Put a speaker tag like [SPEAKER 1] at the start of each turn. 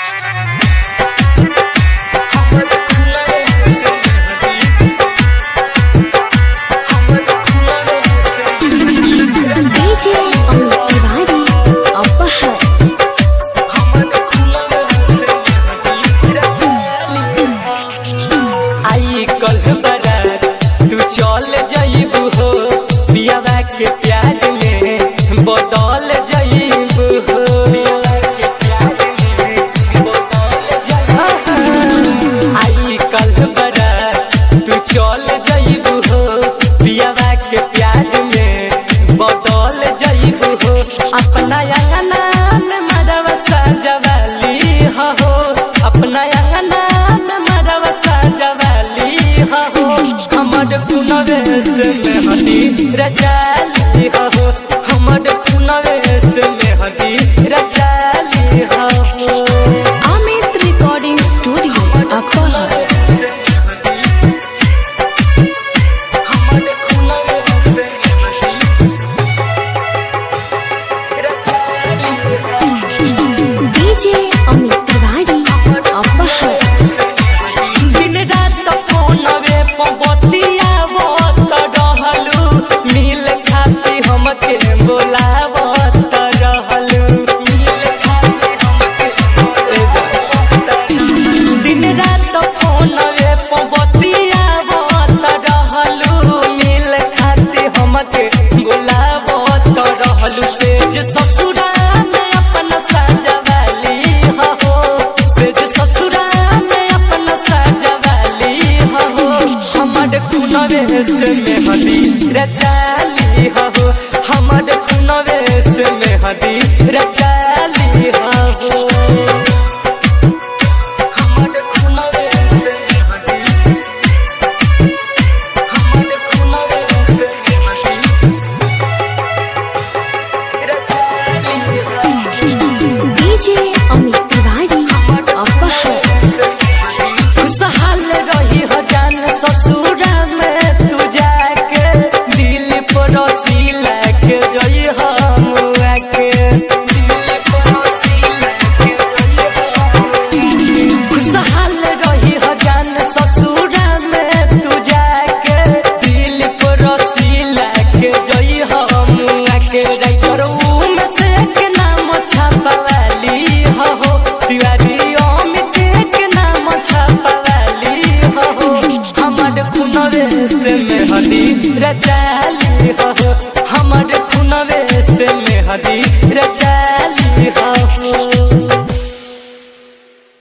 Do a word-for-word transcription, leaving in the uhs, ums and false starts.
[SPEAKER 1] के प्यार में बदल जाइबू हो, पिया के प्यार में बदल जाइबू। आई कल बरात तू चल जाइबू हो, पिया के प्यार में बदल जाइबू हो। अपना अंगना में मरवा सजवाली हो, अपना अंगना में मरवा सजवाली हो। हमर कुनवे से मेहंदी रचा